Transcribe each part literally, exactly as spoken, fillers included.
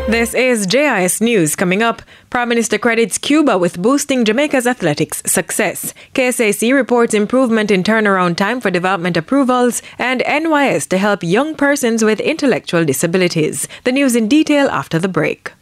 This is J I S News. Coming up, Prime Minister credits Cuba with boosting Jamaica's athletics success. K S A C reports improvement in turnaround time for development approvals, and N Y S to help young persons with intellectual disabilities. The news in detail after the break.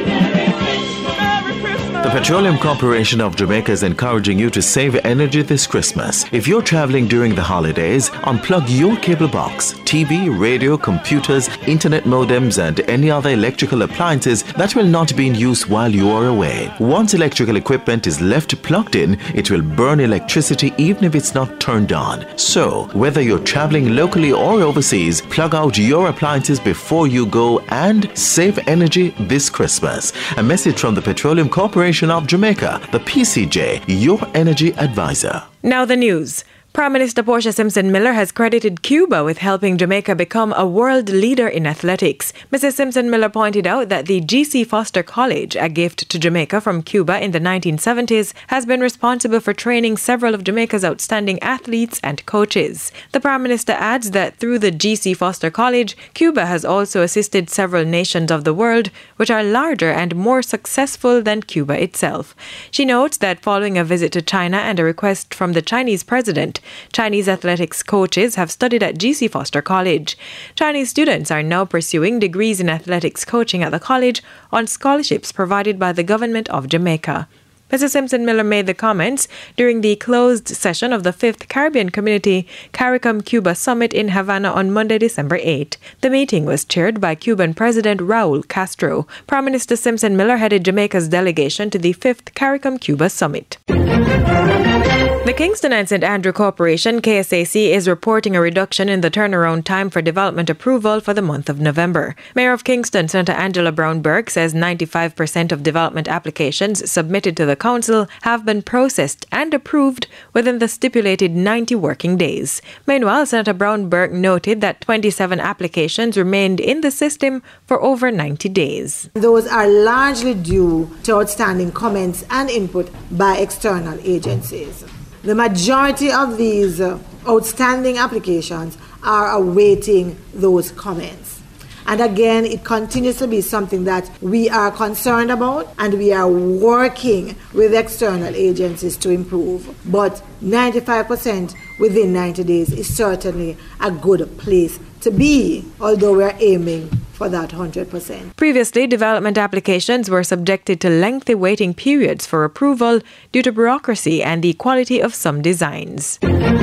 The Petroleum Corporation of Jamaica is encouraging you to save energy this Christmas. If you're traveling during the holidays, unplug your cable box, T V, radio, computers, internet modems, and any other electrical appliances that will not be in use while you are away. Once electrical equipment is left plugged in, it will burn electricity even if it's not turned on. So, whether you're traveling locally or overseas, plug out your appliances before you go and save energy this Christmas. A message from the Petroleum Corporation of Jamaica, the P C J, your energy advisor. Now the news. Prime Minister Portia Simpson Miller has credited Cuba with helping Jamaica become a world leader in athletics. Missus Simpson Miller pointed out that the G C Foster College, a gift to Jamaica from Cuba in the nineteen seventies, has been responsible for training several of Jamaica's outstanding athletes and coaches. The Prime Minister adds that through the G C Foster College, Cuba has also assisted several nations of the world which are larger and more successful than Cuba itself. She notes that following a visit to China and a request from the Chinese president, Chinese athletics coaches have studied at G C Foster College. Chinese students are now pursuing degrees in athletics coaching at the college on scholarships provided by the government of Jamaica. Missus Simpson Miller made the comments during the closed session of the fifth Caribbean Community CARICOM Cuba Summit in Havana on Monday, December eighth. The meeting was chaired by Cuban President Raul Castro. Prime Minister Simpson Miller headed Jamaica's delegation to the fifth CARICOM Cuba Summit. The Kingston and Saint Andrew Corporation, K S A C, is reporting a reduction in the turnaround time for development approval for the month of November. Mayor of Kingston, Senator Angela Brown-Burke, says ninety-five percent of development applications submitted to the council have been processed and approved within the stipulated ninety working days. Meanwhile, Senator Brown-Burke noted that twenty-seven applications remained in the system for over ninety days. Those are largely due to outstanding comments and input by external agencies. The majority of these uh, outstanding applications are awaiting those comments. And again, it continues to be something that we are concerned about, and we are working with external agencies to improve. But ninety-five percent within ninety days is certainly a good place to be, although we're aiming for that one hundred percent. Previously, development applications were subjected to lengthy waiting periods for approval due to bureaucracy and the quality of some designs.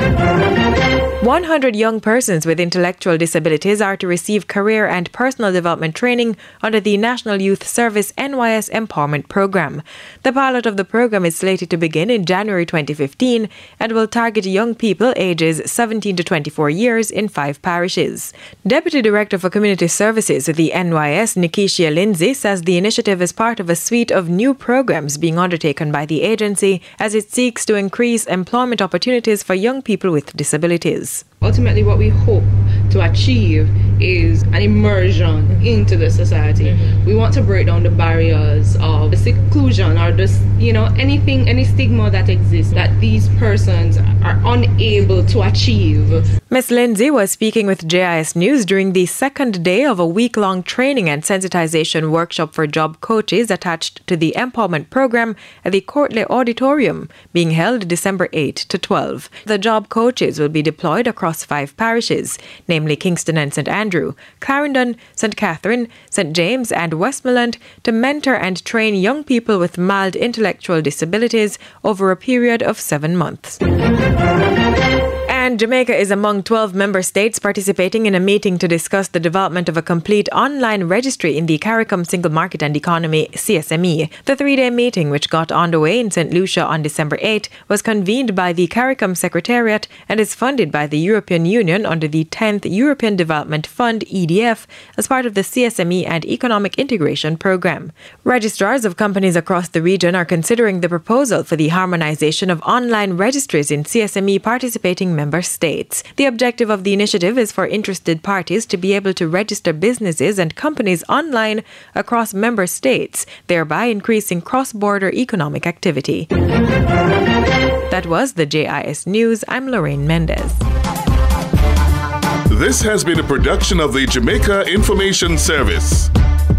one hundred young persons with intellectual disabilities are to receive career and personal development training under the National Youth Service N Y S Empowerment Program. The pilot of the program is slated to begin in January twenty fifteen and will target young people ages seventeen to twenty-four years in five parishes. Deputy Director for Community Services at the N Y S, Nikishia Lindsay, says the initiative is part of a suite of new programs being undertaken by the agency as it seeks to increase employment opportunities for young people with disabilities. Ultimately, what we hope to achieve is an immersion into the society. Mm-hmm. We want to break down the barriers of the seclusion or just, you know, anything, any stigma that exists that these persons are unable to achieve. Miz Lindsay was speaking with J I S News during the second day of a week-long training and sensitization workshop for job coaches attached to the Empowerment Program at the Courtley Auditorium, being held December eighth to twelfth. The job coaches will be deployed across five parishes, namely Kingston and Saint Andrew, Clarendon, Saint Catherine, Saint James and Westmoreland, to mentor and train young people with mild intellectual disabilities over a period of seven months. And Jamaica is among twelve member states participating in a meeting to discuss the development of a complete online registry in the CARICOM Single Market and Economy C S M E. The three-day meeting, which got underway in Saint Lucia on December eighth, was convened by the CARICOM Secretariat and is funded by the European Union under the tenth European Development Fund E D F as part of the C S M E and Economic Integration Program. Registrars of companies across the region are considering the proposal for the harmonization of online registries in C S M E participating member states. The objective of the initiative is for interested parties to be able to register businesses and companies online across member states, thereby increasing cross-border economic activity. That was the J I S News. I'm Lorraine Mendez. This has been a production of the Jamaica Information Service.